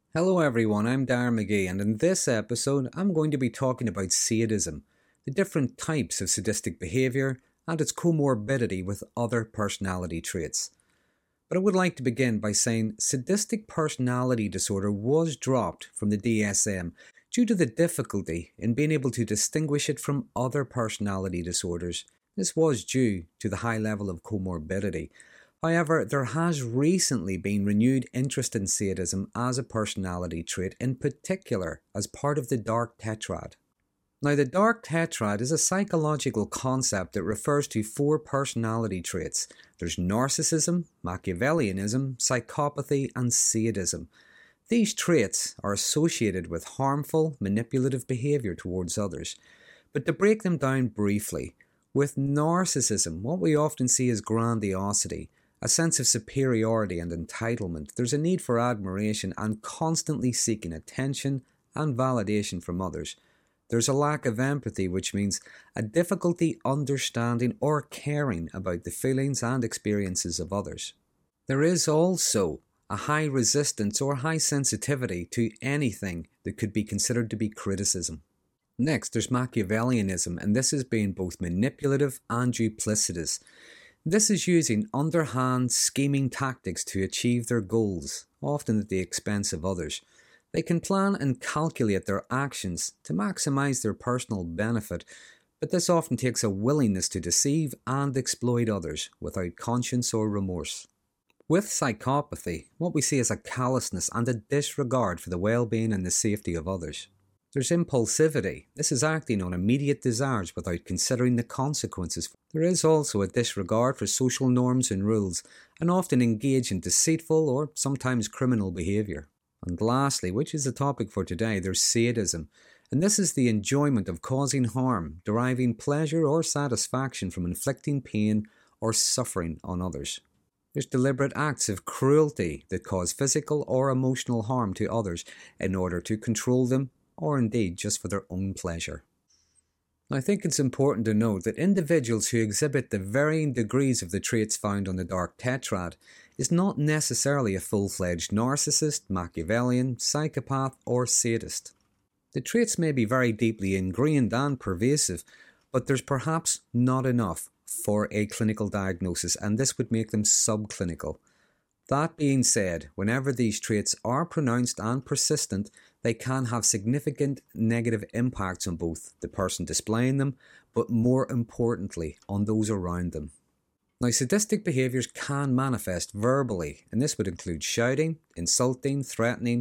Hello everyone, I'm Darren McGee, and in this episode I'm going to be talking about sadism, the different types of sadistic behaviour and its comorbidity with other personality traits. But I would like to begin by saying sadistic personality disorder was dropped from the DSM due to the difficulty in being able to distinguish it from other personality disorders. This was due to the high level of comorbidity. However, there has recently been renewed interest in sadism as a personality trait, in particular as part of the dark tetrad. Now, the dark tetrad is a psychological concept that refers to four personality traits. There's narcissism, Machiavellianism, psychopathy, and sadism. These traits are associated with harmful, manipulative behaviour towards others. But to break them down briefly, with narcissism, what we often see is grandiosity, a sense of superiority and entitlement. There's a need for admiration and constantly seeking attention and validation from others. There's a lack of empathy, which means a difficulty understanding or caring about the feelings and experiences of others. There is also a high resistance or high sensitivity to anything that could be considered to be criticism. Next, there's Machiavellianism, and this is being both manipulative and duplicitous. This is using underhand, scheming tactics to achieve their goals, often at the expense of others. They can plan and calculate their actions to maximise their personal benefit, but this often takes a willingness to deceive and exploit others without conscience or remorse. With psychopathy, what we see is a callousness and a disregard for the well-being and the safety of others. There's impulsivity. This is acting on immediate desires without considering the consequences. There is also a disregard for social norms and rules, and often engage in deceitful or sometimes criminal behaviour. And lastly, which is the topic for today, there's sadism. And this is the enjoyment of causing harm, deriving pleasure or satisfaction from inflicting pain or suffering on others. There's deliberate acts of cruelty that cause physical or emotional harm to others in order to control them, or indeed just for their own pleasure. I think it's important to note that individuals who exhibit the varying degrees of the traits found on the dark tetrad is not necessarily a full-fledged narcissist, Machiavellian, psychopath, or sadist. The traits may be very deeply ingrained and pervasive, but there's perhaps not enough for a clinical diagnosis, and this would make them subclinical. That being said, whenever these traits are pronounced and persistent, they can have significant negative impacts on both the person displaying them, but more importantly, on those around them. Now, sadistic behaviours can manifest verbally, and this would include shouting, insulting, threatening,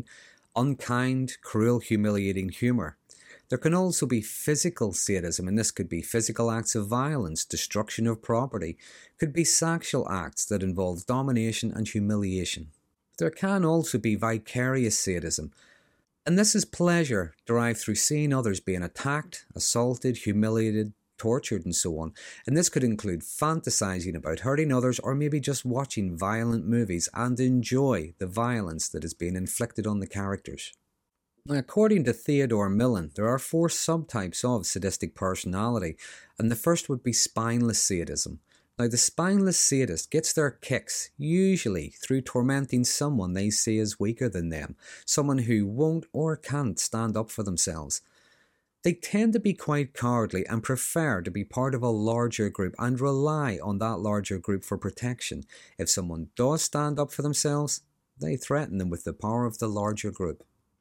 unkind, cruel, humiliating humour. There can also be physical sadism, and this could be physical acts of violence, destruction of property, could be sexual acts that involve domination and humiliation. There can also be vicarious sadism, and this is pleasure derived through seeing others being attacked, assaulted, humiliated, tortured, and so on. And this could include fantasizing about hurting others or maybe just watching violent movies and enjoy the violence that is being inflicted on the characters. Now, according to Theodore Millon, there are four subtypes of sadistic personality, and the first would be spineless sadism. Now, the spineless sadist gets their kicks usually through tormenting someone they see as weaker than them, someone who won't or can't stand up for themselves. They tend to be quite cowardly and prefer to be part of a larger group and rely on that larger group for protection. If someone does stand up for themselves, they threaten them with the power of the larger group.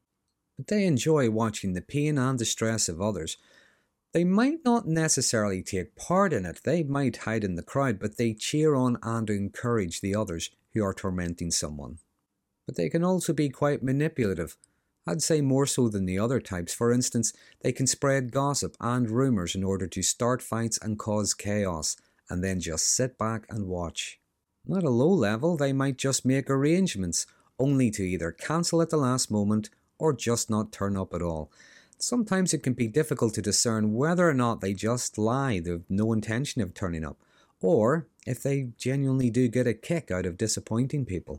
But they enjoy watching the pain and distress of others. They might not necessarily take part in it, they might hide in the crowd, but they cheer on and encourage the others who are tormenting someone. But they can also be quite manipulative. I'd say more so than the other types. For instance, they can spread gossip and rumours in order to start fights and cause chaos, and then just sit back and watch. At a low level, they might just make arrangements, only to either cancel at the last moment or just not turn up at all. Sometimes it can be difficult to discern whether or not they just lie, they have no intention of turning up, or if they genuinely do get a kick out of disappointing people.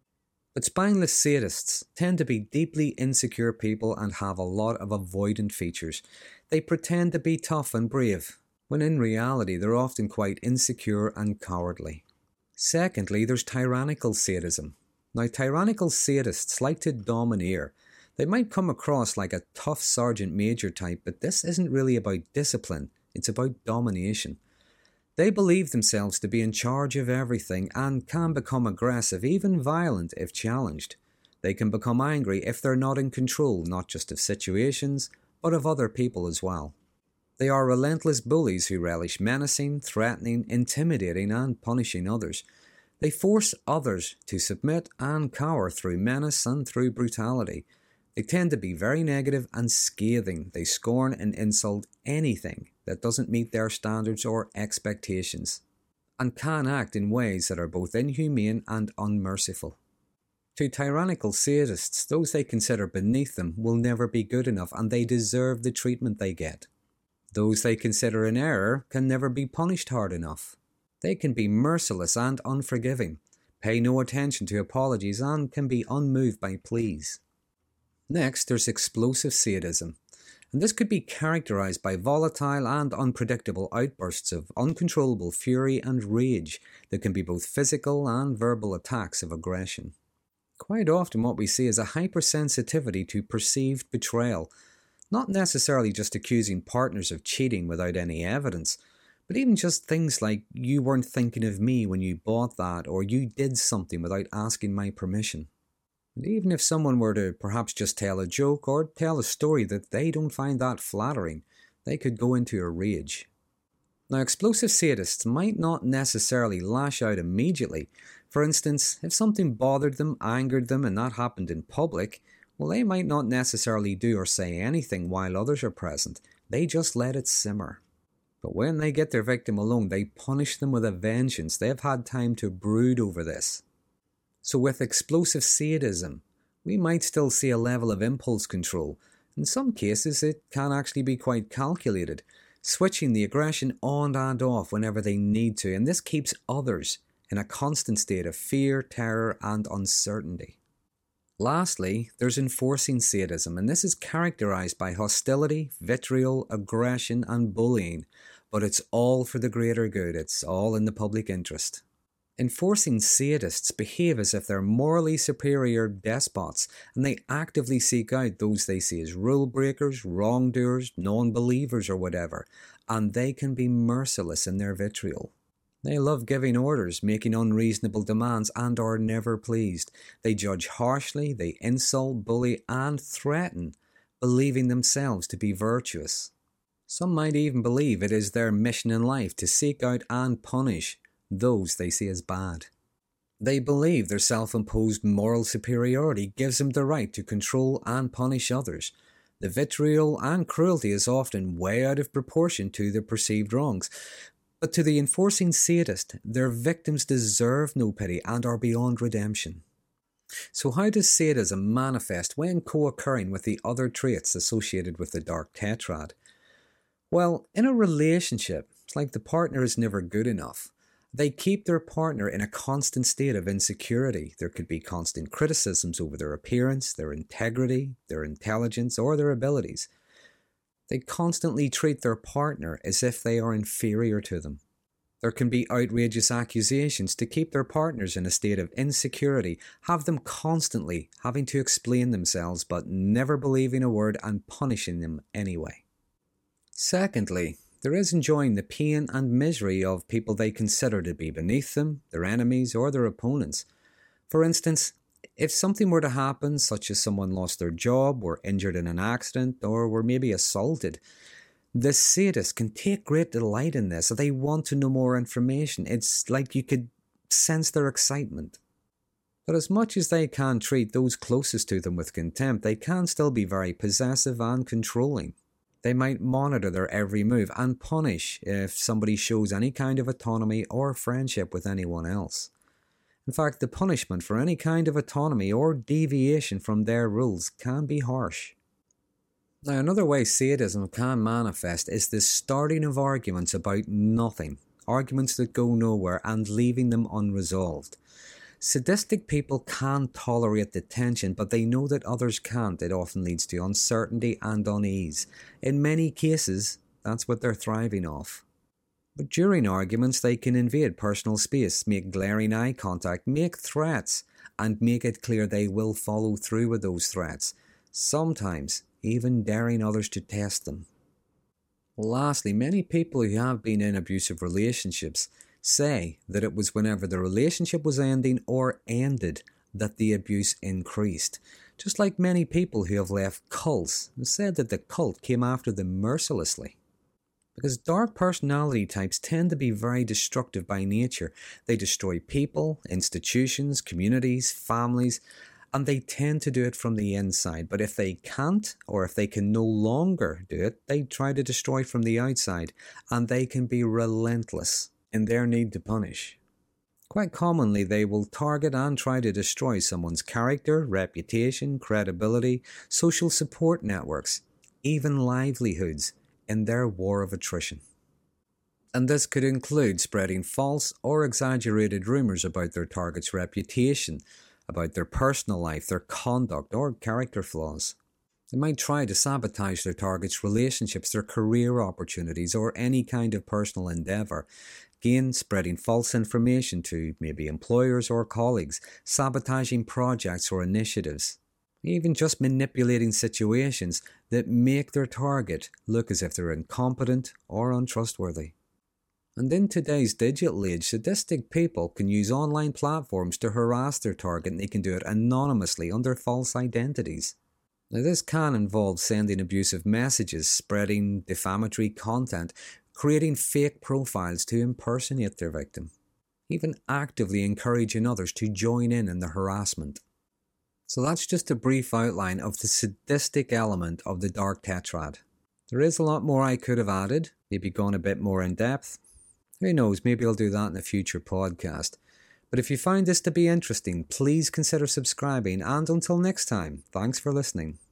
But spineless sadists tend to be deeply insecure people and have a lot of avoidant features. They pretend to be tough and brave, when in reality they're often quite insecure and cowardly. Secondly, there's tyrannical sadism. Now, tyrannical sadists like to domineer. They might come across like a tough sergeant major type, but this isn't really about discipline, it's about domination. They believe themselves to be in charge of everything and can become aggressive, even violent if challenged. They can become angry if they're not in control, not just of situations, but of other people as well. They are relentless bullies who relish menacing, threatening, intimidating, and punishing others. They force others to submit and cower through menace and through brutality. They tend to be very negative and scathing. They scorn and insult anything that doesn't meet their standards or expectations, and can act in ways that are both inhumane and unmerciful. To tyrannical sadists, those they consider beneath them will never be good enough, and they deserve the treatment they get. Those they consider in error can never be punished hard enough. They can be merciless and unforgiving, pay no attention to apologies, and can be unmoved by pleas. Next, there's explosive sadism, and this could be characterized by volatile and unpredictable outbursts of uncontrollable fury and rage that can be both physical and verbal attacks of aggression. Quite often what we see is a hypersensitivity to perceived betrayal, not necessarily just accusing partners of cheating without any evidence, but even just things like, you weren't thinking of me when you bought that, or you did something without asking my permission. And even if someone were to perhaps just tell a joke or tell a story that they don't find that flattering, they could go into a rage. Now, explosive sadists might not necessarily lash out immediately. For instance, if something bothered them, angered them, and that happened in public, well, they might not necessarily do or say anything while others are present. They just let it simmer. But when they get their victim alone, they punish them with a vengeance. They've had time to brood over this. So with explosive sadism, we might still see a level of impulse control. In some cases, it can actually be quite calculated, switching the aggression on and off whenever they need to, and this keeps others in a constant state of fear, terror, and uncertainty. Lastly, there's enforcing sadism, and this is characterized by hostility, vitriol, aggression, and bullying, but it's all for the greater good, it's all in the public interest. Enforcing sadists behave as if they're morally superior despots, and they actively seek out those they see as rule breakers, wrongdoers, non-believers, or whatever, and they can be merciless in their vitriol. They love giving orders, making unreasonable demands, and are never pleased. They judge harshly, they insult, bully, and threaten, believing themselves to be virtuous. Some might even believe it is their mission in life to seek out and punish those they see as bad. They believe their self-imposed moral superiority gives them the right to control and punish others. The vitriol and cruelty is often way out of proportion to the perceived wrongs. But to the enforcing sadist, their victims deserve no pity and are beyond redemption. So how does sadism manifest when co-occurring with the other traits associated with the dark tetrad? Well, in a relationship, it's like the partner is never good enough. They keep their partner in a constant state of insecurity. There could be constant criticisms over their appearance, their integrity, their intelligence, or their abilities. They constantly treat their partner as if they are inferior to them. There can be outrageous accusations to keep their partners in a state of insecurity, have them constantly having to explain themselves but never believing a word and punishing them anyway. Secondly, there is enjoying the pain and misery of people they consider to be beneath them, their enemies, or their opponents. For instance, if something were to happen, such as someone lost their job, were injured in an accident, or were maybe assaulted, the sadist can take great delight in this. They want to know more information. It's like you could sense their excitement. But as much as they can treat those closest to them with contempt, they can still be very possessive and controlling. They might monitor their every move and punish if somebody shows any kind of autonomy or friendship with anyone else. In fact, the punishment for any kind of autonomy or deviation from their rules can be harsh. Now, another way sadism can manifest is the starting of arguments about nothing, arguments that go nowhere and leaving them unresolved. Sadistic people can tolerate the tension, but they know that others can't. It often leads to uncertainty and unease. In many cases, that's what they're thriving off. But during arguments, they can invade personal space, make glaring eye contact, make threats, and make it clear they will follow through with those threats, sometimes even daring others to test them. Lastly, many people who have been in abusive relationships say that it was whenever the relationship was ending or ended that the abuse increased. Just like many people who have left cults and said that the cult came after them mercilessly. Because dark personality types tend to be very destructive by nature. They destroy people, institutions, communities, families, and they tend to do it from the inside. But if they can't, or if they can no longer do it, they try to destroy from the outside, and they can be relentless in their need to punish. Quite commonly, they will target and try to destroy someone's character, reputation, credibility, social support networks, even livelihoods in their war of attrition. And this could include spreading false or exaggerated rumours about their target's reputation, about their personal life, their conduct, or character flaws. They might try to sabotage their target's relationships, their career opportunities, or any kind of personal endeavour. Again, spreading false information to maybe employers or colleagues, sabotaging projects or initiatives, even just manipulating situations that make their target look as if they're incompetent or untrustworthy. And in today's digital age, sadistic people can use online platforms to harass their target, and they can do it anonymously under false identities. Now, this can involve sending abusive messages, spreading defamatory content, creating fake profiles to impersonate their victim, even actively encouraging others to join in the harassment. So that's just a brief outline of the sadistic element of the Dark Tetrad. There is a lot more I could have added, maybe gone a bit more in depth. Who knows, maybe I'll do that in a future podcast. But if you find this to be interesting, please consider subscribing, and until next time, thanks for listening.